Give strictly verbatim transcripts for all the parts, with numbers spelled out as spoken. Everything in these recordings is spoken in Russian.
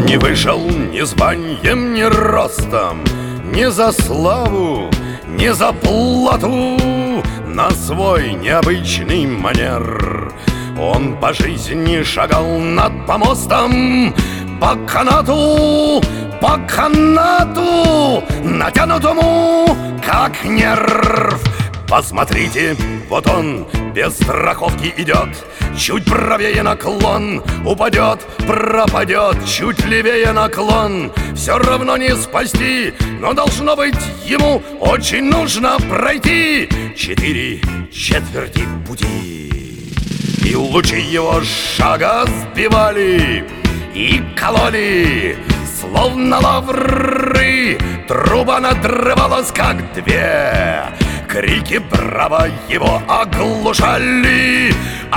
Не вышел ни званием, ни ростом, ни за славу, ни за плату, на свой необычный манер. Он по жизни шагал над помостом, по канату, по канату, натянутому, как нерв. Посмотрите, вот он без страховки идет, чуть правее наклон, упадет, пропадет, чуть левее наклон. Все равно не спасти, но должно быть ему очень нужно пройти четыре четверти пути. И лучи его шага сбивали и кололи, словно лавры. Труба надрывалась, как две. Крики браво его оглушали.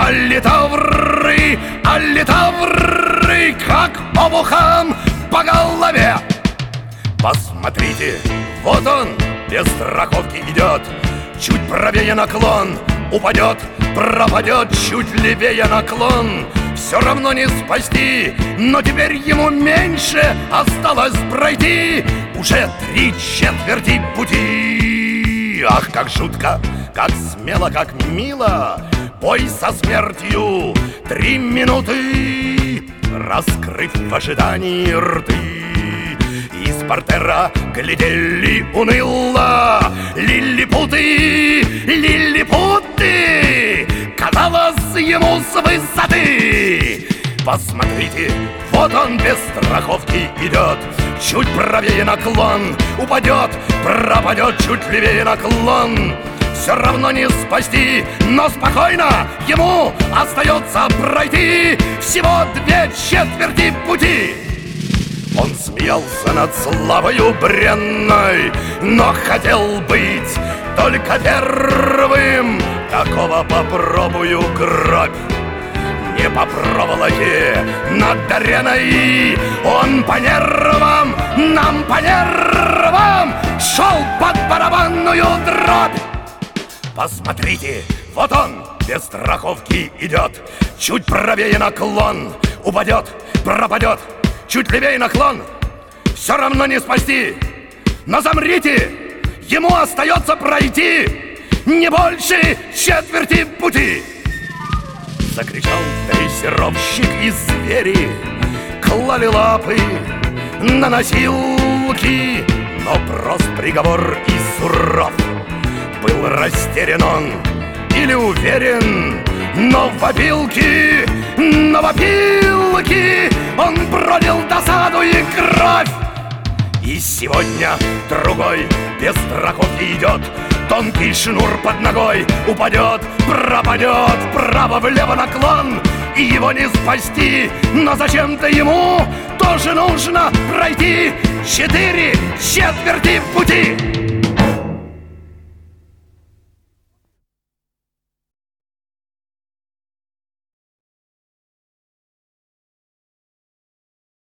Аллитавры, аллитавры, как обухом по голове. Посмотрите, вот он без страховки идет, чуть правее наклон, упадет, пропадет, чуть левее наклон. Все равно не спасти, но теперь ему меньше осталось пройти. Уже три четверти пути. Ах, как жутко, как смело, как мило бой со смертью. Три минуты, раскрыв в ожидании рты. Из портера глядели уныло лилипуты, лилипуты. Казалось ему с высоты. Посмотрите, вот он без страховки идет, чуть правее наклон, упадет, пропадет, чуть левее наклон. Все равно не спасти, но спокойно ему остается пройти всего две четверти пути. Он смеялся над славою бренной, но хотел быть только первым. Такого попробую кровь не по проволоке над ареной. Он по нервам, нам по нервам шел под барабанную дробь. Посмотрите, вот он без страховки идет, чуть правее наклон, упадет, пропадет, чуть левее наклон. Все равно не спасти, но замрите, ему остается пройти не больше четверти пути. Закричал дрессировщик, и звери клали лапы на носилки. Но прост приговор и суров. Был растерян он или уверен, но в опилке, но в опилке он пролил досаду и кровь. И сегодня другой без страховки идет, тонкий шнур под ногой, упадет, пропадет, вправо-влево наклон. И его не спасти, но зачем-то ему тоже нужно пройти четыре четверти пути.